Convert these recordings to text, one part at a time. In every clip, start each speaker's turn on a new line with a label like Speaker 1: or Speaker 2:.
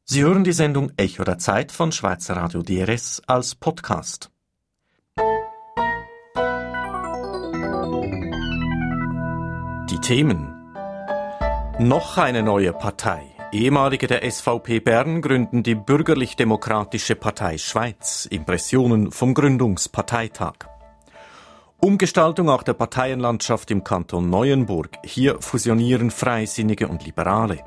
Speaker 1: Sie hören die Sendung Echo der Zeit von Schweizer Radio DRS als Podcast. Die Themen: Noch eine neue Partei. Ehemalige der SVP Bern gründen die Bürgerlich-Demokratische Partei Schweiz. Impressionen vom Gründungsparteitag. Umgestaltung auch der Parteienlandschaft im Kanton Neuenburg. Hier fusionieren Freisinnige und Liberale.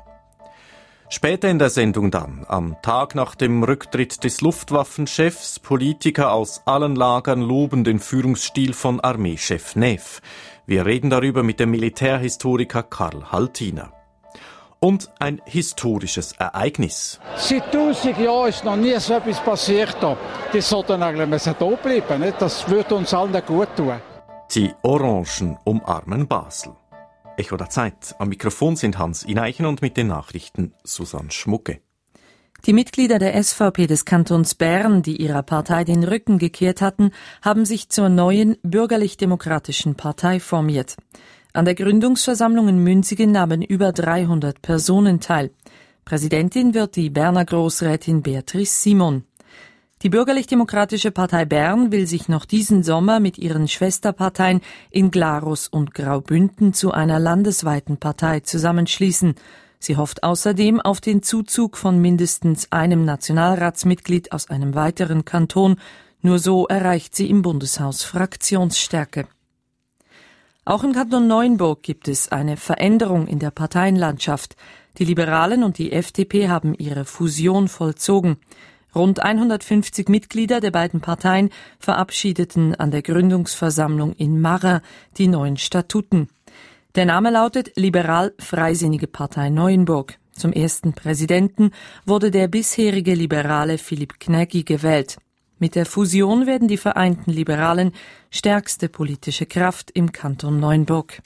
Speaker 1: Später in der Sendung dann, am Tag nach dem Rücktritt des Luftwaffenchefs, Politiker aus allen Lagern loben den Führungsstil von Armeechef Neff. Wir reden darüber mit dem Militärhistoriker Karl Haltiner. Und ein historisches Ereignis.
Speaker 2: Seit 1000 Jahren ist noch nie so etwas passiert. Die sollten eigentlich hier bleiben. Nicht? Das würde uns allen gut tun.
Speaker 1: Die Orangen umarmen Basel. Echo der Zeit. Am Mikrofon sind Hans Ineichen und mit den Nachrichten Susanne Schmucke.
Speaker 3: Die Mitglieder der SVP des Kantons Bern, die ihrer Partei den Rücken gekehrt hatten, haben sich zur neuen bürgerlich-demokratischen Partei formiert. An der Gründungsversammlung in Münsingen nahmen über 300 Personen teil. Präsidentin wird die Berner Grossrätin Beatrice Simon. Die Bürgerlich-Demokratische Partei Bern will sich noch diesen Sommer mit ihren Schwesterparteien in Glarus und Graubünden zu einer landesweiten Partei zusammenschließen. Sie hofft außerdem auf den Zuzug von mindestens einem Nationalratsmitglied aus einem weiteren Kanton. Nur so erreicht sie im Bundeshaus Fraktionsstärke. Auch im Kanton Neuenburg gibt es eine Veränderung in der Parteienlandschaft. Die Liberalen und die FDP haben ihre Fusion vollzogen. Rund 150 Mitglieder der beiden Parteien verabschiedeten an der Gründungsversammlung in Marra die neuen Statuten. Der Name lautet Liberal-Freisinnige Partei Neuenburg. Zum ersten Präsidenten wurde der bisherige Liberale Philipp Knägi gewählt. Mit der Fusion werden die vereinten Liberalen stärkste politische Kraft im Kanton Neuenburg.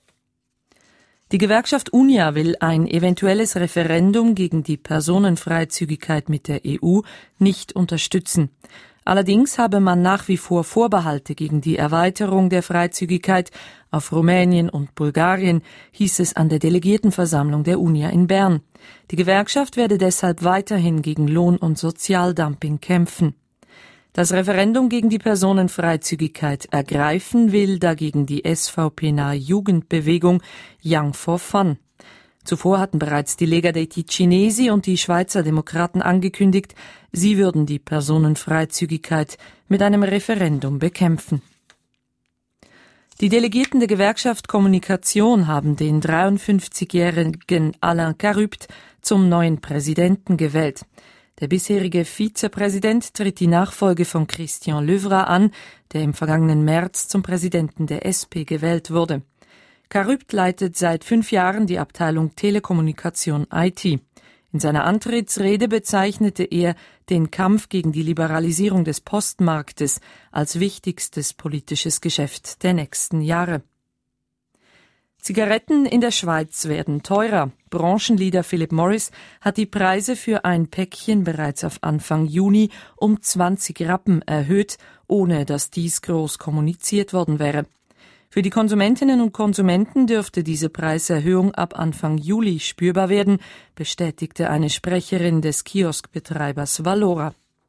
Speaker 3: Die Gewerkschaft UNIA will ein eventuelles Referendum gegen die Personenfreizügigkeit mit der EU nicht unterstützen. Allerdings habe man nach wie vor Vorbehalte gegen die Erweiterung der Freizügigkeit auf Rumänien und Bulgarien, hieß es an der Delegiertenversammlung der UNIA in Bern. Die Gewerkschaft werde deshalb weiterhin gegen Lohn- und Sozialdumping kämpfen. Das Referendum gegen die Personenfreizügigkeit ergreifen will dagegen die SVP-nahe Jugendbewegung Young for Fun. Zuvor hatten bereits die Lega dei Ticinesi und die Schweizer Demokraten angekündigt, sie würden die Personenfreizügigkeit mit einem Referendum bekämpfen. Die Delegierten der Gewerkschaft Kommunikation haben den 53-jährigen Alain Carupt zum neuen Präsidenten gewählt. Der bisherige Vizepräsident tritt die Nachfolge von Christian Löwra an, der im vergangenen März zum Präsidenten der SP gewählt wurde. Carupt leitet seit 5 Jahren die Abteilung Telekommunikation IT. In seiner Antrittsrede bezeichnete er den Kampf gegen die Liberalisierung des Postmarktes als wichtigstes politisches Geschäft der nächsten Jahre. Zigaretten in der Schweiz werden teurer. Branchenleader Philip Morris hat die Preise für ein Päckchen bereits auf Anfang Juni um 20 Rappen erhöht, ohne dass dies groß kommuniziert worden wäre. Für die Konsumentinnen und Konsumenten dürfte diese Preiserhöhung ab Anfang Juli spürbar werden, bestätigte eine Sprecherin des Kioskbetreibers Valora.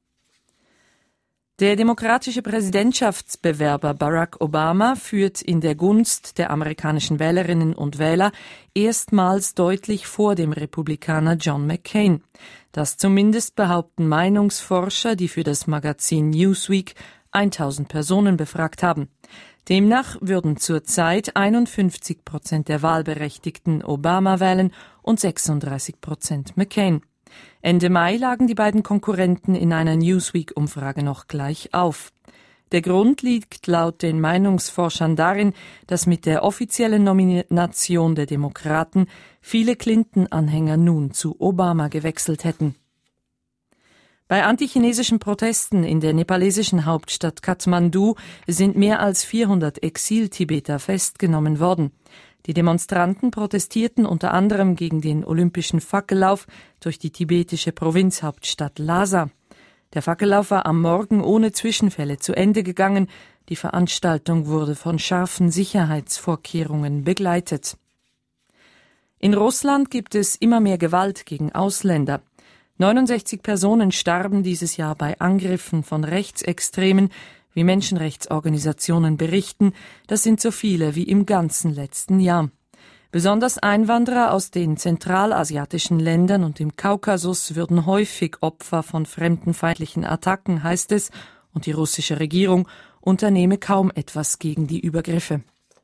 Speaker 3: Der demokratische Präsidentschaftsbewerber Barack Obama führt in der Gunst der amerikanischen Wählerinnen und Wähler erstmals deutlich vor dem Republikaner John McCain. Das zumindest behaupten Meinungsforscher, die für das Magazin Newsweek 1000 Personen befragt haben. Demnach würden zurzeit 51% der Wahlberechtigten Obama wählen und 36% McCain. Ende Mai lagen die beiden Konkurrenten in einer Newsweek-Umfrage noch gleich auf. Der Grund liegt laut den Meinungsforschern darin, dass mit der offiziellen Nomination der Demokraten viele Clinton-Anhänger nun zu Obama gewechselt hätten. Bei antichinesischen Protesten in der nepalesischen Hauptstadt Kathmandu sind mehr als 400 Exil-Tibeter festgenommen worden. Die Demonstranten protestierten unter anderem gegen den olympischen Fackellauf durch die tibetische Provinzhauptstadt Lhasa. Der Fackellauf war am Morgen ohne Zwischenfälle zu Ende gegangen. Die Veranstaltung wurde von scharfen Sicherheitsvorkehrungen begleitet. In Russland gibt es immer mehr Gewalt gegen Ausländer. 69 Personen starben dieses Jahr bei Angriffen von Rechtsextremen, wie Menschenrechtsorganisationen berichten. Das sind so viele wie im ganzen letzten Jahr. Besonders Einwanderer aus den zentralasiatischen Ländern und dem Kaukasus würden häufig Opfer von fremdenfeindlichen Attacken, heißt es, und die russische Regierung unternehme kaum etwas gegen die Übergriffe.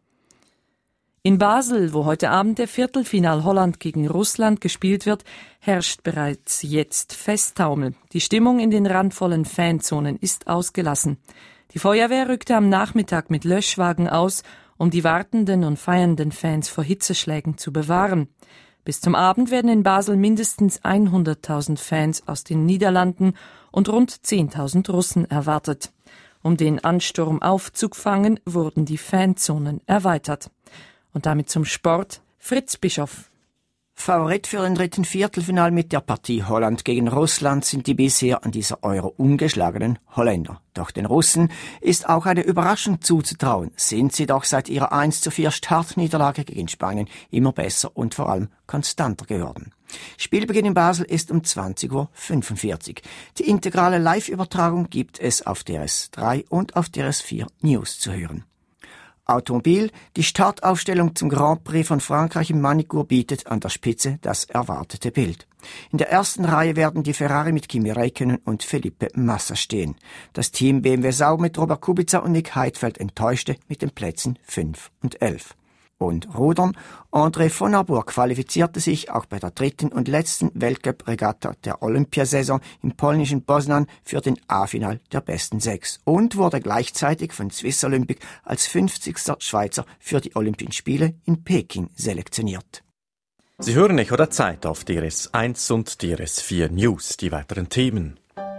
Speaker 3: In Basel, wo heute Abend der Viertelfinal Holland gegen Russland gespielt wird, herrscht bereits jetzt Festtaumel. Die Stimmung in den randvollen Fanzonen ist ausgelassen. Die Feuerwehr rückte am Nachmittag mit Löschwagen aus, um die wartenden und feiernden Fans vor Hitzeschlägen zu bewahren. Bis zum Abend werden in Basel mindestens 100.000 Fans aus den Niederlanden und rund 10.000 Russen erwartet. Um den Ansturm aufzufangen, wurden die Fanzonen erweitert. Und damit zum Sport. Fritz Bischof.
Speaker 4: Favorit für den dritten Viertelfinal mit der Partie Holland gegen Russland sind die bisher an dieser Euro ungeschlagenen Holländer. Doch den Russen ist auch eine Überraschung zuzutrauen, sind sie doch seit ihrer 1:4 Startniederlage gegen Spanien immer besser und vor allem konstanter geworden. Spielbeginn in Basel ist um 20:45 Uhr. Die integrale Live-Übertragung gibt es auf DRS3 und auf DRS4 News zu hören. Automobil, die Startaufstellung zum Grand Prix von Frankreich im Manicourt bietet an der Spitze das erwartete Bild. In der ersten Reihe werden die Ferrari mit Kimi Räikkönen und Felipe Massa stehen. Das Team BMW Sauber mit Robert Kubica und Nick Heidfeld enttäuschte mit den Plätzen 5 und 11. Und Rudern, André von Aburg qualifizierte sich auch bei der dritten und letzten Weltcup-Regatta der Olympiasaison im polnischen Poznan für den A-Final der besten 6 und wurde gleichzeitig von Swiss Olympic als 50. Schweizer für die Olympischen Spiele in Peking selektioniert.
Speaker 1: Sie hören Echo der Zeit auf DRS1 und DRS4 News, die weiteren Themen.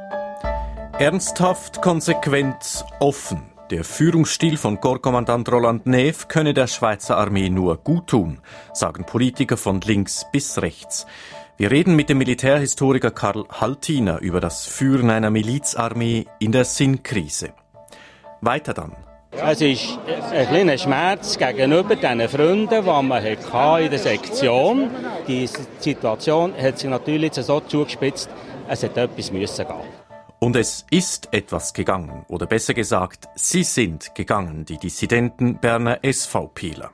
Speaker 1: Ernsthaft, konsequent, offen. Der Führungsstil von Korpskommandant Roland Neef könne der Schweizer Armee nur gut tun, sagen Politiker von links bis rechts. Wir reden mit dem Militärhistoriker Karl Haltiner über das Führen einer Milizarmee in der Sinnkrise. Weiter dann.
Speaker 5: Es ist ein kleiner Schmerz gegenüber den Freunden, die man in der Sektion hatte. Die Situation hat sich natürlich so zugespitzt, es hätte etwas müssen gehen.
Speaker 1: Und es ist etwas gegangen, oder besser gesagt, sie sind gegangen, die dissidenten Berner SVPler.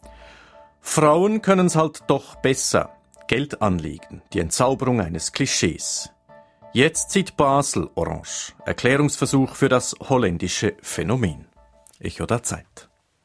Speaker 1: Frauen können's halt doch besser. Geld anlegen, die Entzauberung eines Klischees. Jetzt zieht Basel orange. Erklärungsversuch für das holländische Phänomen. Echo der Zeit.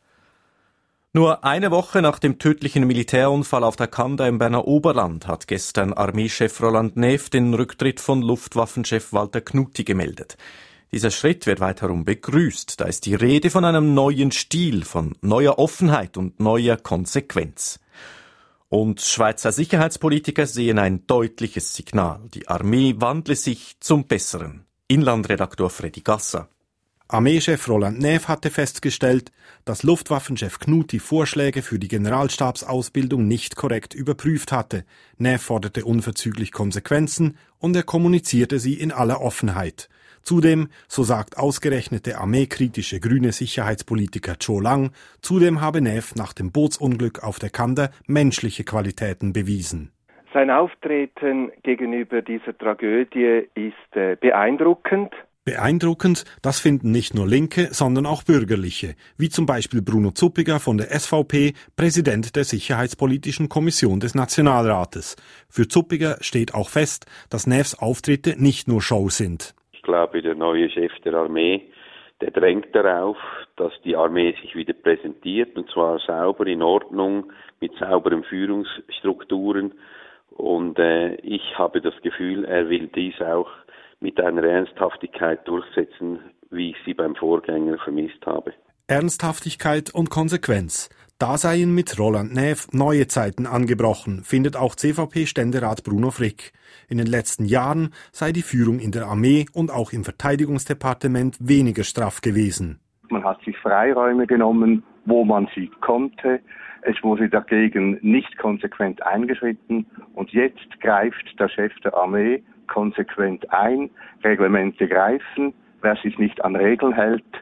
Speaker 1: Nur eine Woche nach dem tödlichen Militärunfall auf der Kanda im Berner Oberland hat gestern Armeechef Roland Neef den Rücktritt von Luftwaffenchef Walter Knutti gemeldet. Dieser Schritt wird weiterum begrüßt. Da ist die Rede von einem neuen Stil, von neuer Offenheit und neuer Konsequenz. Und Schweizer Sicherheitspolitiker sehen ein deutliches Signal. Die Armee wandle sich zum Besseren. Inlandredaktor Freddy Gasser.
Speaker 6: Armeechef Roland Neef hatte festgestellt, dass Luftwaffenchef Knutti Vorschläge für die Generalstabsausbildung nicht korrekt überprüft hatte. Neef forderte unverzüglich Konsequenzen und er kommunizierte sie in aller Offenheit. Zudem, so sagt ausgerechnet der armeekritische grüne Sicherheitspolitiker Zhou Lang, zudem habe Neef nach dem Bootsunglück auf der Kanda menschliche Qualitäten bewiesen.
Speaker 7: Sein Auftreten gegenüber dieser Tragödie ist beeindruckend.
Speaker 6: Beeindruckend, das finden nicht nur Linke, sondern auch Bürgerliche, wie zum Beispiel Bruno Zuppiger von der SVP, Präsident der Sicherheitspolitischen Kommission des Nationalrates. Für Zuppiger steht auch fest, dass Neefs Auftritte nicht nur Show sind.
Speaker 8: Ich glaube, der neue Chef der Armee, der drängt darauf, dass die Armee sich wieder präsentiert, und zwar sauber, in Ordnung, mit sauberen Führungsstrukturen. Und ich habe das Gefühl, er will dies auch mit einer Ernsthaftigkeit durchsetzen, wie ich sie beim Vorgänger vermisst habe.
Speaker 6: Ernsthaftigkeit und Konsequenz. Da seien mit Roland Neef neue Zeiten angebrochen, findet auch CVP-Ständerat Bruno Frick. In den letzten Jahren sei die Führung in der Armee und auch im Verteidigungsdepartement weniger straff gewesen.
Speaker 7: Man hat sich Freiräume genommen, wo man sie konnte. Es wurde dagegen nicht konsequent eingeschritten. Und jetzt greift der Chef der Armee konsequent ein. Reglemente greifen. Wer sich nicht an Regeln hält,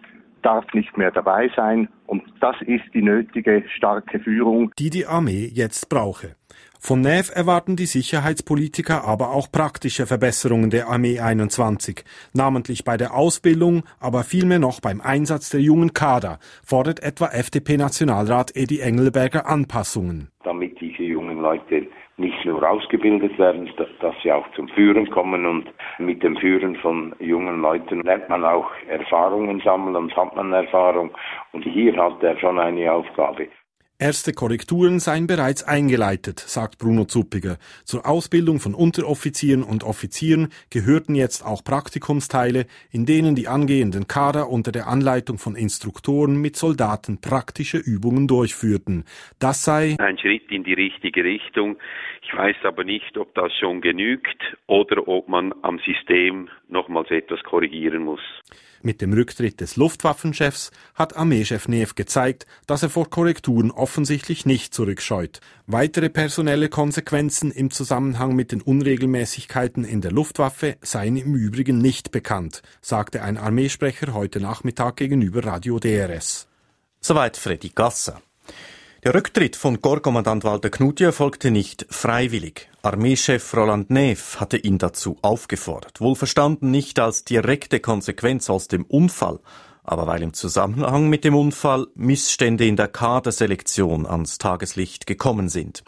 Speaker 7: darf nicht mehr dabei sein. Und das ist die nötige, starke Führung,
Speaker 6: die Armee jetzt brauche. Von Näf erwarten die Sicherheitspolitiker aber auch praktische Verbesserungen der Armee 21. Namentlich bei der Ausbildung, aber vielmehr noch beim Einsatz der jungen Kader, fordert etwa FDP-Nationalrat Edi Engelberger Anpassungen.
Speaker 9: Damit diese jungen Leute nicht nur ausgebildet werden, dass sie auch zum Führen kommen, und mit dem Führen von jungen Leuten lernt man auch Erfahrungen sammeln und hat man Erfahrung, und hier hat er schon eine Aufgabe.
Speaker 6: Erste Korrekturen seien bereits eingeleitet, sagt Bruno Zuppiger. Zur Ausbildung von Unteroffizieren und Offizieren gehörten jetzt auch Praktikumsteile, in denen die angehenden Kader unter der Anleitung von Instruktoren mit Soldaten praktische Übungen durchführten. Das sei
Speaker 8: ein Schritt in die richtige Richtung. Ich weiß aber nicht, ob das schon genügt oder ob man am System nochmals etwas korrigieren muss.
Speaker 6: Mit dem Rücktritt des Luftwaffenchefs hat Armeechef Näf gezeigt, dass er vor Korrekturen offensichtlich nicht zurückscheut. Weitere personelle Konsequenzen im Zusammenhang mit den Unregelmäßigkeiten in der Luftwaffe seien im Übrigen nicht bekannt, sagte ein Armeesprecher heute Nachmittag gegenüber Radio DRS.
Speaker 1: Soweit Freddy Gasser. Der Rücktritt von Korpskommandant Walter Knutti erfolgte nicht freiwillig. Armeechef Roland Näf hatte ihn dazu aufgefordert. Wohlverstanden nicht als direkte Konsequenz aus dem Unfall, aber weil im Zusammenhang mit dem Unfall Missstände in der Kaderselektion ans Tageslicht gekommen sind.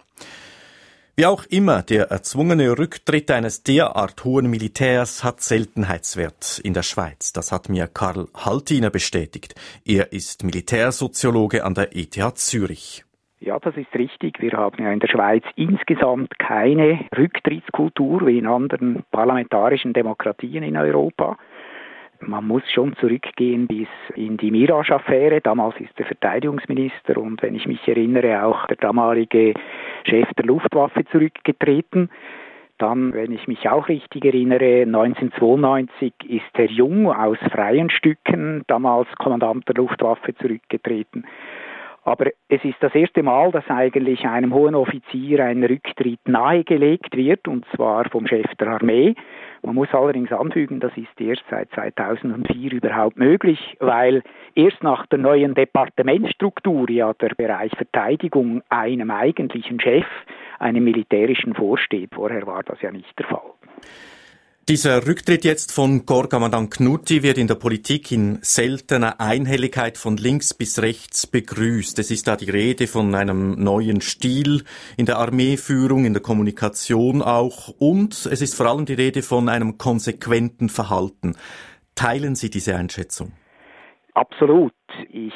Speaker 1: Wie auch immer, der erzwungene Rücktritt eines derart hohen Militärs hat Seltenheitswert in der Schweiz. Das hat mir Karl Haltiner bestätigt. Er ist Militärsoziologe an der ETH Zürich.
Speaker 10: Ja, das ist richtig. Wir haben ja in der Schweiz insgesamt keine Rücktrittskultur wie in anderen parlamentarischen Demokratien in Europa. Man muss schon zurückgehen bis in die Mirage-Affäre. Damals ist der Verteidigungsminister und, wenn ich mich erinnere, auch der damalige Chef der Luftwaffe zurückgetreten. Dann, wenn ich mich auch richtig erinnere, 1992 ist Herr Jung aus freien Stücken, damals Kommandant der Luftwaffe, zurückgetreten. Aber es ist das erste Mal, dass eigentlich einem hohen Offizier ein Rücktritt nahegelegt wird, und zwar vom Chef der Armee. Man muss allerdings anfügen, das ist erst seit 2004 überhaupt möglich, weil erst nach der neuen Departementsstruktur ja der Bereich Verteidigung einem eigentlichen Chef, einem militärischen, vorsteht. Vorher war das ja nicht der Fall.
Speaker 1: Dieser Rücktritt jetzt von Korpskommandant Knutti wird in der Politik in seltener Einhelligkeit von links bis rechts begrüßt. Es ist da die Rede von einem neuen Stil in der Armeeführung, in der Kommunikation auch, und es ist vor allem die Rede von einem konsequenten Verhalten. Teilen Sie diese Einschätzung?
Speaker 10: Absolut. Ich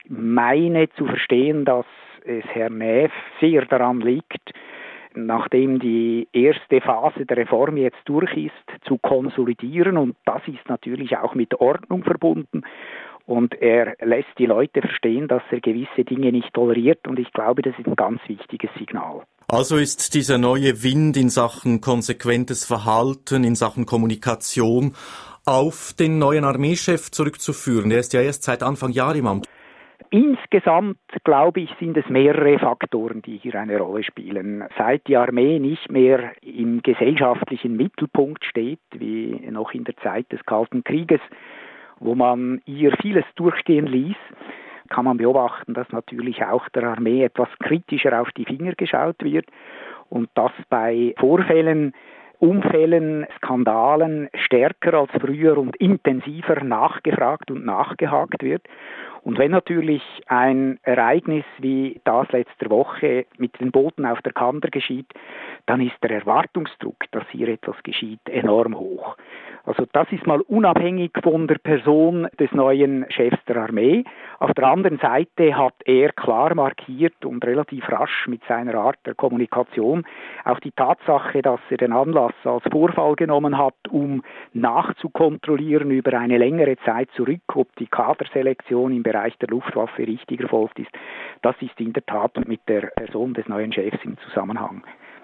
Speaker 10: meine zu verstehen, dass es Herrn Näf sehr daran liegt, nachdem die erste Phase der Reform jetzt durch ist, zu konsolidieren, und das ist natürlich auch mit Ordnung verbunden, und er lässt die Leute verstehen, dass er gewisse Dinge nicht toleriert, und ich glaube, das ist ein ganz wichtiges Signal.
Speaker 1: Also ist dieser neue Wind in Sachen konsequentes Verhalten, in Sachen Kommunikation auf den neuen Armeechef zurückzuführen. Er ist ja erst seit Anfang Jahr im Amt.
Speaker 10: Insgesamt, glaube ich, sind es mehrere Faktoren, die hier eine Rolle spielen. Seit die Armee nicht mehr im gesellschaftlichen Mittelpunkt steht, wie noch in der Zeit des Kalten Krieges, wo man ihr vieles durchgehen ließ, kann man beobachten, dass natürlich auch der Armee etwas kritischer auf die Finger geschaut wird und dass bei Vorfällen, Unfällen, Skandalen stärker als früher und intensiver nachgefragt und nachgehakt wird. Und wenn natürlich ein Ereignis wie das letzte Woche mit den Booten auf der Kander geschieht, dann ist der Erwartungsdruck, dass hier etwas geschieht, enorm hoch. Also das ist mal unabhängig von der Person des neuen Chefs der Armee. Auf der anderen Seite hat er klar markiert und relativ rasch mit seiner Art der Kommunikation auch die Tatsache, dass er den Anlass als Vorfall genommen hat, um nachzukontrollieren über eine längere Zeit zurück, ob die Kaderselektion im Bereich der Luftwaffe richtig erfolgt ist. Das ist in der Tat mit der Person des neuen Chefs im Zusammenhang.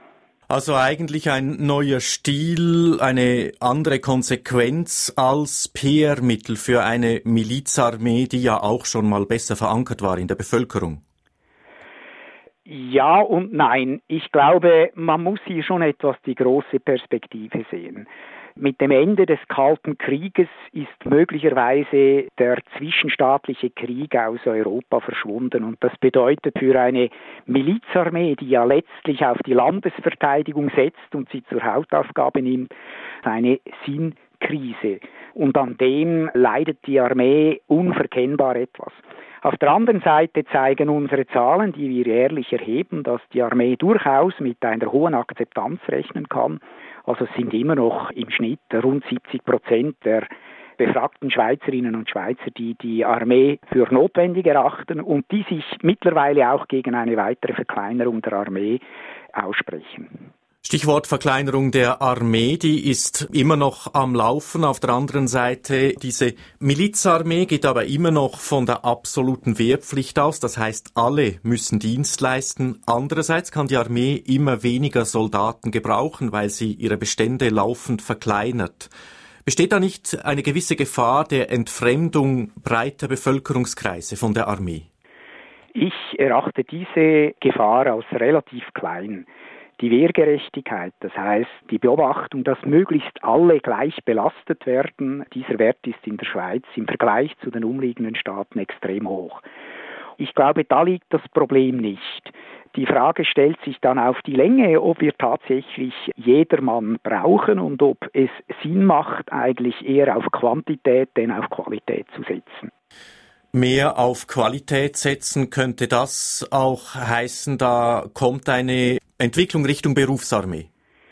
Speaker 1: Also eigentlich ein neuer Stil, eine andere Konsequenz als PR-Mittel für eine Milizarmee, die ja auch schon mal besser verankert war in der Bevölkerung.
Speaker 10: Ja und nein. Ich glaube, man muss hier schon etwas die große Perspektive sehen. Mit dem Ende des Kalten Krieges ist möglicherweise der zwischenstaatliche Krieg aus Europa verschwunden. Und das bedeutet für eine Milizarmee, die ja letztlich auf die Landesverteidigung setzt und sie zur Hauptaufgabe nimmt, eine Sinnkrise. Und an dem leidet die Armee unverkennbar etwas. Auf der anderen Seite zeigen unsere Zahlen, die wir jährlich erheben, dass die Armee durchaus mit einer hohen Akzeptanz rechnen kann. Also es sind immer noch im Schnitt rund 70% der befragten Schweizerinnen und Schweizer, die die Armee für notwendig erachten und die sich mittlerweile auch gegen eine weitere Verkleinerung der Armee aussprechen.
Speaker 1: Stichwort Verkleinerung der Armee, die ist immer noch am Laufen. Auf der anderen Seite, diese Milizarmee geht aber immer noch von der absoluten Wehrpflicht aus. Das heißt, alle müssen Dienst leisten. Andererseits kann die Armee immer weniger Soldaten gebrauchen, weil sie ihre Bestände laufend verkleinert. Besteht da nicht eine gewisse Gefahr der Entfremdung breiter Bevölkerungskreise von der Armee?
Speaker 10: Ich erachte diese Gefahr als relativ klein. Die Wehrgerechtigkeit, das heißt die Beobachtung, dass möglichst alle gleich belastet werden, dieser Wert ist in der Schweiz im Vergleich zu den umliegenden Staaten extrem hoch. Ich glaube, da liegt das Problem nicht. Die Frage stellt sich dann auf die Länge, ob wir tatsächlich jedermann brauchen und ob es Sinn macht, eigentlich eher auf Quantität denn auf Qualität zu setzen.
Speaker 1: Mehr auf Qualität setzen, könnte das auch heißen, da kommt eine Entwicklung Richtung Berufsarmee?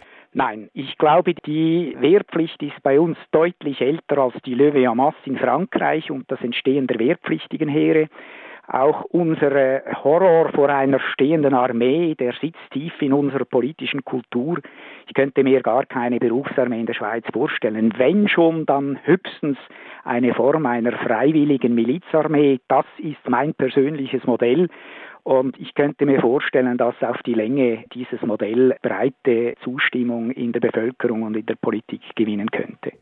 Speaker 10: Nein, ich glaube, die Wehrpflicht ist bei uns deutlich älter als die Levée en masse in Frankreich und das Entstehen der wehrpflichtigen Heere. Auch unser Horror vor einer stehenden Armee, der sitzt tief in unserer politischen Kultur. Ich könnte mir gar keine Berufsarmee in der Schweiz vorstellen. Wenn schon, dann höchstens eine Form einer freiwilligen Milizarmee. Das ist mein persönliches Modell. Und ich könnte mir vorstellen, dass auf die Länge dieses Modell breite Zustimmung in der Bevölkerung und in der Politik gewinnen könnte.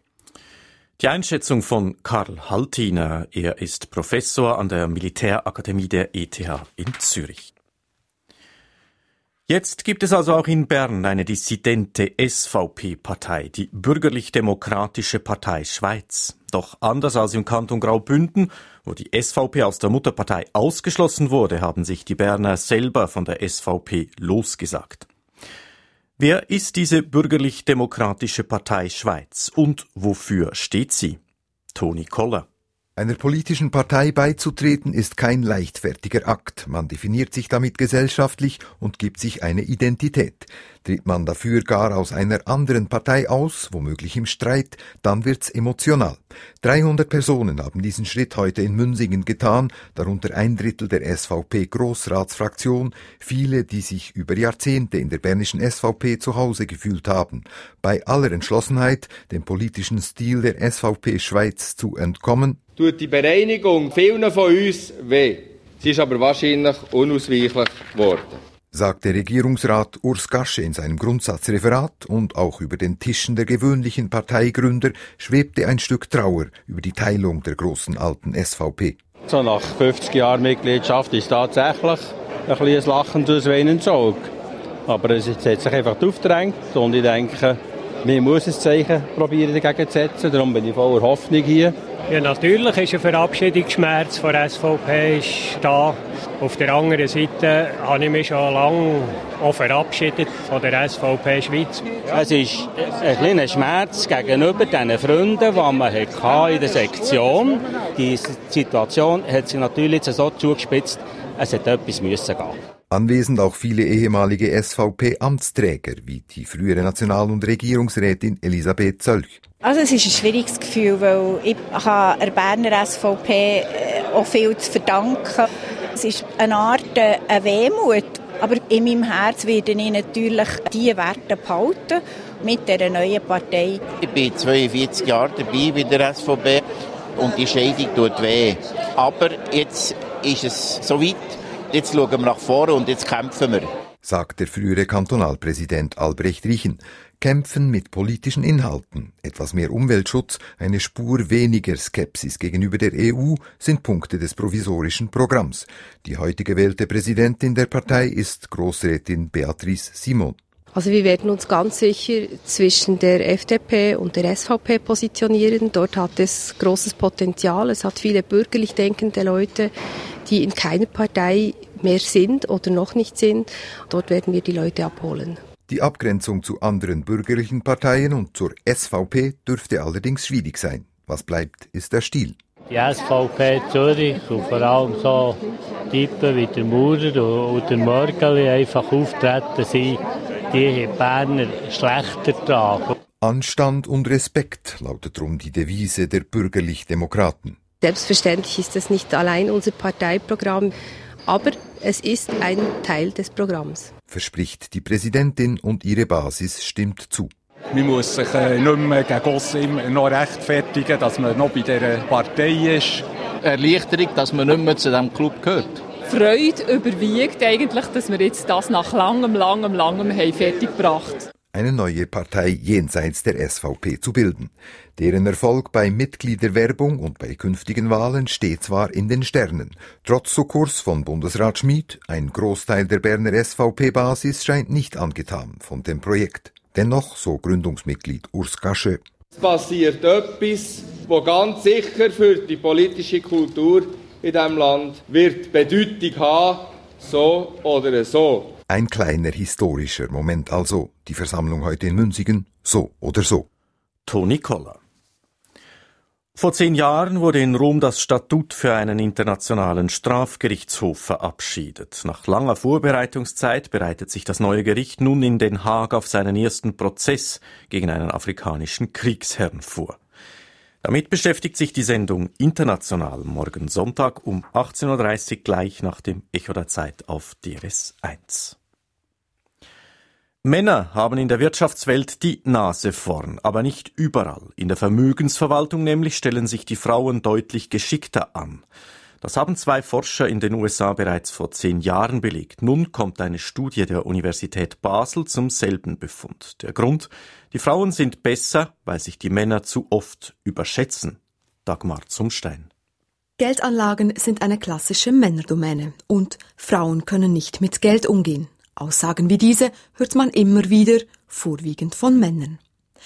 Speaker 1: Die Einschätzung von Karl Haltiner. Er ist Professor an der Militärakademie der ETH in Zürich. Jetzt gibt es also auch in Bern eine dissidente SVP-Partei, die Bürgerlich-Demokratische Partei Schweiz. Doch anders als im Kanton Graubünden, wo die SVP aus der Mutterpartei ausgeschlossen wurde, haben sich die Berner selber von der SVP losgesagt. Wer ist diese Bürgerlich-Demokratische Partei Schweiz und wofür steht sie? Toni Koller.
Speaker 11: Einer politischen Partei beizutreten ist kein leichtfertiger Akt. Man definiert sich damit gesellschaftlich und gibt sich eine Identität. Tritt man dafür gar aus einer anderen Partei aus, womöglich im Streit, dann wird's emotional. 300 Personen haben diesen Schritt heute in Münsingen getan, darunter 1/3 der SVP-Grossratsfraktion, viele, die sich über Jahrzehnte in der bernischen SVP zu Hause gefühlt haben. Bei aller Entschlossenheit, dem politischen Stil der SVP Schweiz zu entkommen,
Speaker 12: tut die Bereinigung vielen von uns weh. Sie ist aber wahrscheinlich unausweichlich geworden,
Speaker 11: sagt der Regierungsrat Urs Gasche in seinem Grundsatzreferat, und auch über den Tischen der gewöhnlichen Parteigründer schwebte ein Stück Trauer über die Teilung der großen alten SVP.
Speaker 5: So nach 50 Jahren Mitgliedschaft ist tatsächlich ein bisschen Lachen durchs weinende Auge. Aber es hat sich einfach aufgedrängt und ich denke, wir müssen ein Zeichen probieren dagegen zu setzen, darum bin ich voller Hoffnung hier.
Speaker 13: Ja, natürlich ist ein Verabschiedungsschmerz von der SVP da. Auf der anderen Seite habe ich mich schon lange auch verabschiedet von der SVP Schweiz.
Speaker 5: Es ist ein kleiner Schmerz gegenüber den Freunden, die man in der Sektion hatte. Die Situation hat sich natürlich so zugespitzt, es hätte etwas müssen gehen.
Speaker 11: Anwesend auch viele ehemalige SVP-Amtsträger, wie die frühere National- und Regierungsrätin Elisabeth Zölch.
Speaker 14: Also es ist ein schwieriges Gefühl, weil ich habe der Berner SVP auch viel zu verdanken. Es ist eine Art eine Wehmut, aber in meinem Herz werde ich natürlich diese Werte behalten mit dieser neuen Partei.
Speaker 15: Ich bin 42 Jahre dabei bei der SVP und die Scheidung tut weh. Aber jetzt ist es soweit. Jetzt schauen wir nach vorne und jetzt kämpfen wir,
Speaker 11: sagt der frühere Kantonalpräsident Albrecht Riechen. Kämpfen mit politischen Inhalten, etwas mehr Umweltschutz, eine Spur weniger Skepsis gegenüber der EU sind Punkte des provisorischen Programms. Die heute gewählte Präsidentin der Partei ist Grossrätin Beatrice Simon.
Speaker 16: Also wir werden uns ganz sicher zwischen der FDP und der SVP positionieren. Dort hat es großes Potenzial. Es hat viele bürgerlich denkende Leute, die in keiner Partei mehr sind oder noch nicht sind. Dort werden wir die Leute abholen.
Speaker 11: Die Abgrenzung zu anderen bürgerlichen Parteien und zur SVP dürfte allerdings schwierig sein. Was bleibt, ist der Stil.
Speaker 17: Die SVP Zürich und vor allem so Typen wie der Maurer und der Mörgeli einfach auftreten sind, die Berner schlechter tragen.
Speaker 11: Anstand und Respekt lautet darum die Devise der Bürgerlich-Demokraten.
Speaker 16: Selbstverständlich ist das nicht allein unser Parteiprogramm, aber es ist ein Teil des Programms.
Speaker 11: Verspricht die Präsidentin und ihre Basis stimmt zu.
Speaker 2: Man muss sich nicht mehr gegen aussen noch rechtfertigen, dass man noch bei dieser Partei ist.
Speaker 18: Erleichterung, dass man nicht mehr zu diesem Club gehört.
Speaker 19: Freude überwiegt eigentlich, dass wir jetzt das nach langem haben fertiggebracht.
Speaker 11: Eine neue Partei jenseits der SVP zu bilden. Deren Erfolg bei Mitgliederwerbung und bei künftigen Wahlen steht zwar in den Sternen. Trotz Sukkurs von Bundesrat Schmid, ein Großteil der Berner SVP-Basis scheint nicht angetan von dem Projekt. Dennoch, so Gründungsmitglied Urs Gacheux.
Speaker 12: Es passiert etwas, das ganz sicher für die politische Kultur in diesem Land wird Bedeutung haben, so oder so.
Speaker 11: Ein kleiner historischer Moment also, die Versammlung heute in Münzigen, so oder so.
Speaker 1: Toni Koller. Vor 10 Jahren wurde in Rom das Statut für einen internationalen Strafgerichtshof verabschiedet. Nach langer Vorbereitungszeit bereitet sich das neue Gericht nun in Den Haag auf seinen ersten Prozess gegen einen afrikanischen Kriegsherrn vor. Damit beschäftigt sich die Sendung International morgen Sonntag um 18.30 Uhr gleich nach dem Echo der Zeit auf DRS 1. Männer haben in der Wirtschaftswelt die Nase vorn, aber nicht überall. In der Vermögensverwaltung nämlich stellen sich die Frauen deutlich geschickter an. Das haben 2 Forscher in den USA bereits vor 10 Jahren belegt. Nun kommt eine Studie der Universität Basel zum selben Befund. Der Grund: die Frauen sind besser, weil sich die Männer zu oft überschätzen. Dagmar Zumstein.
Speaker 20: Geldanlagen sind eine klassische Männerdomäne und Frauen können nicht mit Geld umgehen. Aussagen wie diese hört man immer wieder, vorwiegend von Männern.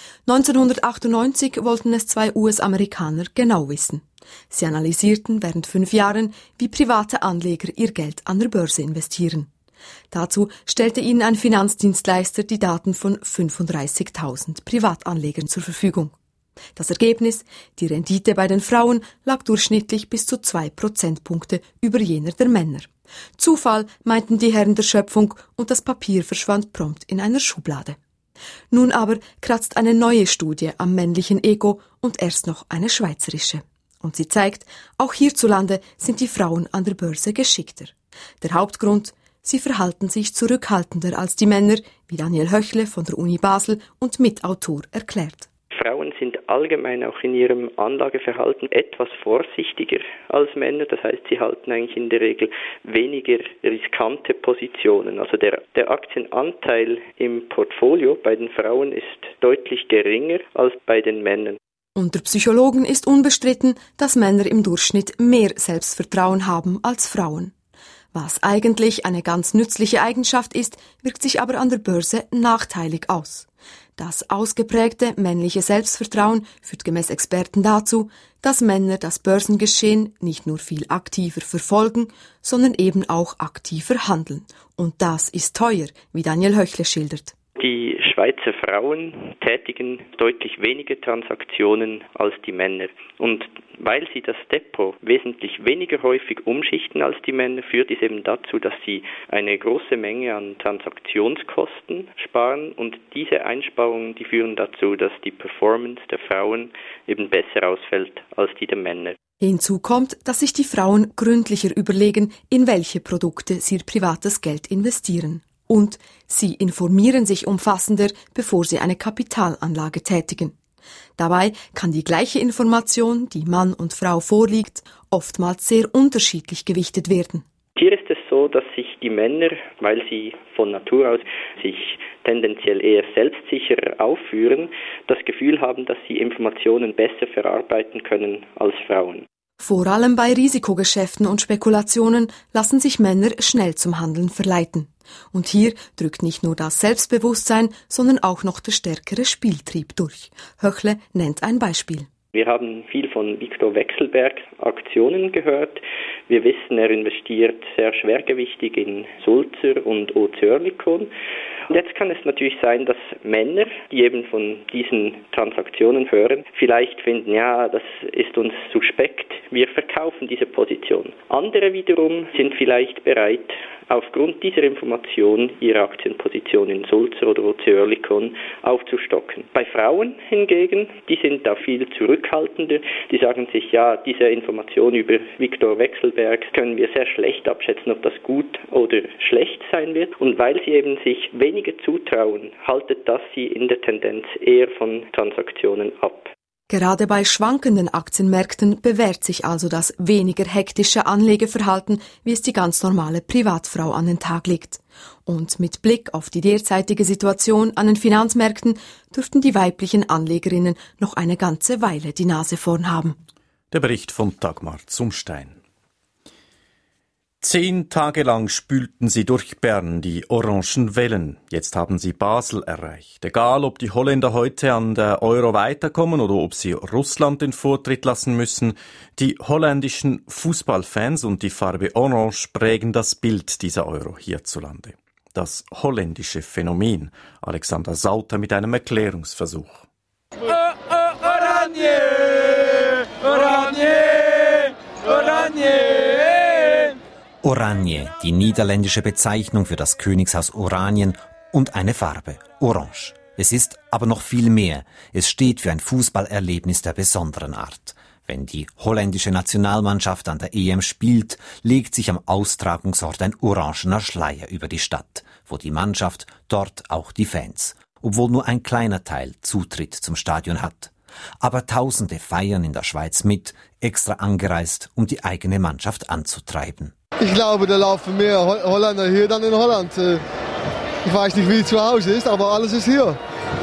Speaker 20: 1998 wollten es 2 US-Amerikaner genau wissen. Sie analysierten während 5 Jahren, wie private Anleger ihr Geld an der Börse investieren. Dazu stellte ihnen ein Finanzdienstleister die Daten von 35.000 Privatanlegern zur Verfügung. Das Ergebnis: die Rendite bei den Frauen lag durchschnittlich bis zu 2 Prozentpunkte über jener der Männer. Zufall, meinten die Herren der Schöpfung, und das Papier verschwand prompt in einer Schublade. Nun aber kratzt eine neue Studie am männlichen Ego und erst noch eine schweizerische. Und sie zeigt, auch hierzulande sind die Frauen an der Börse geschickter. Der Hauptgrund: sie verhalten sich zurückhaltender als die Männer, wie Daniel Höchle von der Uni Basel und Mitautor erklärt.
Speaker 21: Frauen sind allgemein auch in ihrem Anlageverhalten etwas vorsichtiger als Männer. Das heißt, sie halten eigentlich in der Regel weniger riskante Positionen. Also der Aktienanteil im Portfolio bei den Frauen ist deutlich geringer als bei den Männern.
Speaker 20: Unter Psychologen ist unbestritten, dass Männer im Durchschnitt mehr Selbstvertrauen haben als Frauen. Was eigentlich eine ganz nützliche Eigenschaft ist, wirkt sich aber an der Börse nachteilig aus. Das ausgeprägte männliche Selbstvertrauen führt gemäß Experten dazu, dass Männer das Börsengeschehen nicht nur viel aktiver verfolgen, sondern eben auch aktiver handeln. Und das ist teuer, wie Daniel Höchle schildert.
Speaker 21: Die Schweizer Frauen tätigen deutlich weniger Transaktionen als die Männer. Und weil sie das Depot wesentlich weniger häufig umschichten als die Männer, führt es eben dazu, dass sie eine große Menge an Transaktionskosten sparen. Und diese Einsparungen, die führen dazu, dass die Performance der Frauen eben besser ausfällt als die der Männer.
Speaker 20: Hinzu kommt, dass sich die Frauen gründlicher überlegen, in welche Produkte sie ihr privates Geld investieren. Und sie informieren sich umfassender, bevor sie eine Kapitalanlage tätigen. Dabei kann die gleiche Information, die Mann und Frau vorliegt, oftmals sehr unterschiedlich gewichtet werden.
Speaker 21: Hier ist es so, dass sich die Männer, weil sie von Natur aus sich tendenziell eher selbstsicherer aufführen, das Gefühl haben, dass sie Informationen besser verarbeiten können als Frauen.
Speaker 20: Vor allem bei Risikogeschäften und Spekulationen lassen sich Männer schnell zum Handeln verleiten. Und hier drückt nicht nur das Selbstbewusstsein, sondern auch noch der stärkere Spieltrieb durch. Höchle nennt ein Beispiel.
Speaker 21: Wir haben viel von Viktor Vekselbergs Aktionen gehört. Wir wissen, er investiert sehr schwergewichtig in Sulzer und Oerlikon. Und jetzt kann es natürlich sein, dass Männer, die eben von diesen Transaktionen hören, vielleicht finden, ja, das ist uns suspekt, wir verkaufen diese Position. Andere wiederum sind vielleicht bereit, aufgrund dieser Information ihre Aktienposition in Sulzer oder Oerlikon aufzustocken. Bei Frauen hingegen, die sind da viel zurückhaltender. Die sagen sich, ja, diese Information über Viktor Vekselberg können wir sehr schlecht abschätzen, ob das gut oder schlecht sein wird. Und weil sie eben sich weniger zutrauen, haltet das sie in der Tendenz eher von Transaktionen ab.
Speaker 20: Gerade bei schwankenden Aktienmärkten bewährt sich also das weniger hektische Anlegeverhalten, wie es die ganz normale Privatfrau an den Tag legt. Und mit Blick auf die derzeitige Situation an den Finanzmärkten dürften die weiblichen Anlegerinnen noch eine ganze Weile die Nase vorn haben.
Speaker 1: Der Bericht von Dagmar Zumstein. 10 Tage lang spülten sie durch Bern die orangen Wellen. Jetzt haben sie Basel erreicht. Egal, ob die Holländer heute an der Euro weiterkommen oder ob sie Russland den Vortritt lassen müssen, die holländischen Fußballfans und die Farbe Orange prägen das Bild dieser Euro hierzulande. Das holländische Phänomen. Alexander Sauter mit einem Erklärungsversuch.
Speaker 3: Oranje! Oranje! Oranje!
Speaker 22: Oranje, die niederländische Bezeichnung für das Königshaus Oranien und eine Farbe, Orange. Es ist aber noch viel mehr. Es steht für ein Fußballerlebnis der besonderen Art. Wenn die holländische Nationalmannschaft an der EM spielt, legt sich am Austragungsort ein orangener Schleier über die Stadt, wo die Mannschaft, dort auch die Fans, obwohl nur ein kleiner Teil Zutritt zum Stadion hat. Aber Tausende feiern in der Schweiz mit, extra angereist, um die eigene Mannschaft anzutreiben.
Speaker 23: Ich glaube, da laufen mehr Holländer hier dann in Holland. Ich weiß nicht, wie es zu Hause ist, aber alles ist hier.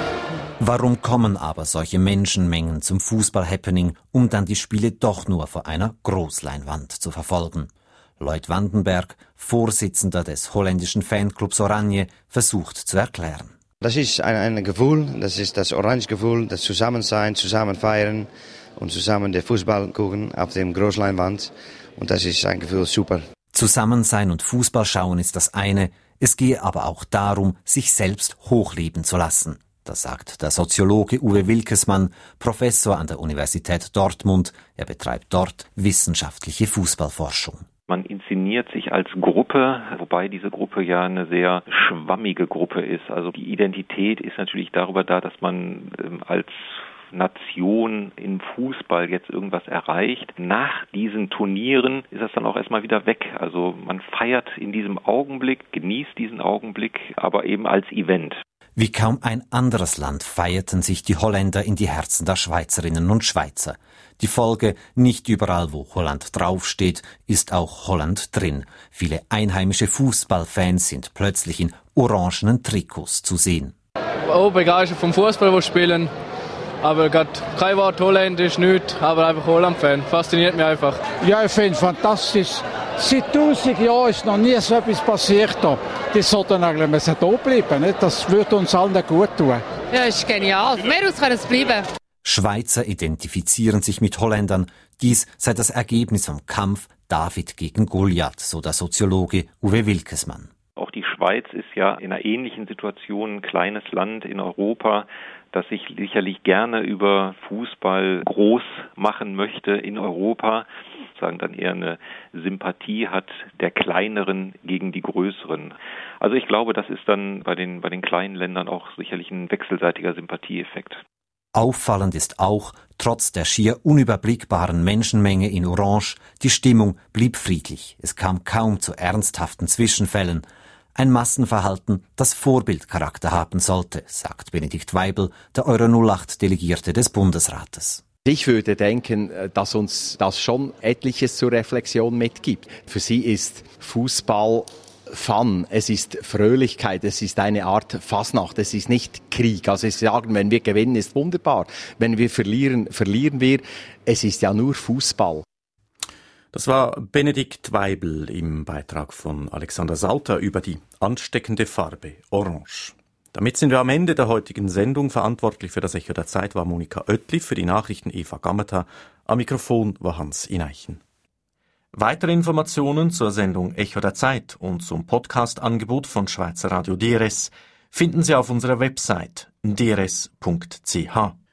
Speaker 22: Warum kommen aber solche Menschenmengen zum Fußball-Happening, um dann die Spiele doch nur vor einer Großleinwand zu verfolgen? Lloyd Vandenberg, Vorsitzender des holländischen Fanclubs Oranje, versucht zu erklären.
Speaker 24: Das ist ein Gefühl, das ist das Orange-Gefühl, das Zusammensein, zusammen feiern und zusammen den Fußball gucken auf dem Großleinwand. Und das ist ein Gefühl super.
Speaker 22: Zusammensein und Fußball schauen ist das eine, es gehe aber auch darum, sich selbst hochleben zu lassen. Das sagt der Soziologe Uwe Wilkesmann, Professor an der Universität Dortmund. Er betreibt dort wissenschaftliche Fußballforschung.
Speaker 25: Man inszeniert sich als Gruppe, wobei diese Gruppe ja eine sehr schwammige Gruppe ist. Also die Identität ist natürlich darüber da, dass man als Nation im Fußball jetzt irgendwas erreicht. Nach diesen Turnieren ist das dann auch erstmal wieder weg. Also man feiert in diesem Augenblick, genießt diesen Augenblick, aber eben als Event.
Speaker 22: Wie kaum ein anderes Land feierten sich die Holländer in die Herzen der Schweizerinnen und Schweizer. Die Folge, nicht überall, wo Holland draufsteht, ist auch Holland drin. Viele einheimische Fußballfans sind plötzlich in orangenen Trikots zu sehen.
Speaker 26: Oh, begeistert vom Fußball, wo spielen. Aber gerade kein Wort Holländisch, nichts, aber einfach Holland-Fan. Fasziniert mich einfach.
Speaker 2: Ja, ich finde es fantastisch. Seit 1000 Jahren ist noch nie so etwas passiert. Die sollten eigentlich hier bleiben. Nicht? Das würde uns allen gut tun.
Speaker 27: Ja, ist genial. Von mir aus kann es bleiben.
Speaker 22: Schweizer identifizieren sich mit Holländern. Dies sei das Ergebnis vom Kampf David gegen Goliath, so der Soziologe Uwe Wilkesmann.
Speaker 25: Auch die Schweiz ist ja in einer ähnlichen Situation, ein kleines Land in Europa, das sich sicherlich gerne über Fußball groß machen möchte in Europa, sagen dann eher eine Sympathie hat der Kleineren gegen die Größeren. Also ich glaube, das ist dann bei den kleinen Ländern auch sicherlich ein wechselseitiger Sympathieeffekt.
Speaker 22: Auffallend ist auch, trotz der schier unüberblickbaren Menschenmenge in Orange, die Stimmung blieb friedlich. Es kam kaum zu ernsthaften Zwischenfällen. Ein Massenverhalten, das Vorbildcharakter haben sollte, sagt Benedikt Weibel, der Euro 08-Delegierte des Bundesrates.
Speaker 28: Ich würde denken, dass uns das schon etliches zur Reflexion mitgibt. Für sie ist Fußball Fun, es ist Fröhlichkeit, es ist eine Art Fasnacht, es ist nicht Krieg. Also sie sagen, wenn wir gewinnen, ist wunderbar. Wenn wir verlieren, verlieren wir. Es ist ja nur Fußball.
Speaker 1: Das war Benedikt Weibel im Beitrag von Alexander Salter über die ansteckende Farbe Orange. Damit sind wir am Ende der heutigen Sendung. Verantwortlich für das Echo der Zeit war Monika Oetli, für die Nachrichten Eva Gammata. Am Mikrofon war Hans Ineichen. Weitere Informationen zur Sendung Echo der Zeit und zum Podcast-Angebot von Schweizer Radio DRS finden Sie auf unserer Website drs.ch.